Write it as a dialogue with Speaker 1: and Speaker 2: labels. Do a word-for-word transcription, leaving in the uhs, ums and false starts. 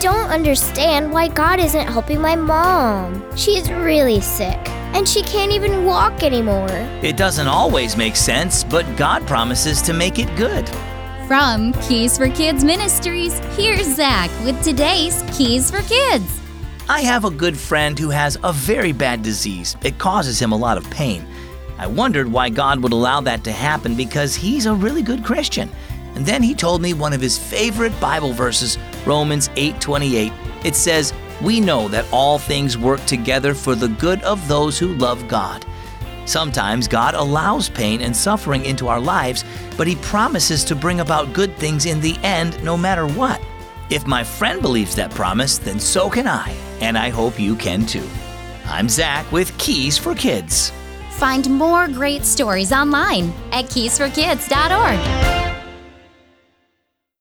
Speaker 1: don't understand why God isn't helping my mom. She's really sick, and she can't even walk anymore.
Speaker 2: It doesn't always make sense, but God promises to make it good.
Speaker 3: From Keys for Kids Ministries, here's Zach with today's Keys for Kids.
Speaker 2: I have a good friend who has a very bad disease. It causes him a lot of pain. I wondered why God would allow that to happen because he's a really good Christian. And then he told me one of his favorite Bible verses, Romans eight twenty-eight. It says, "We know that all things work together for the good of those who love God." Sometimes God allows pain and suffering into our lives, but He promises to bring about good things in the end no matter what. If my friend believes that promise, then so can I, and I hope you can too. I'm Zach with Keys for Kids.
Speaker 3: Find more great stories online at keys for kids dot org.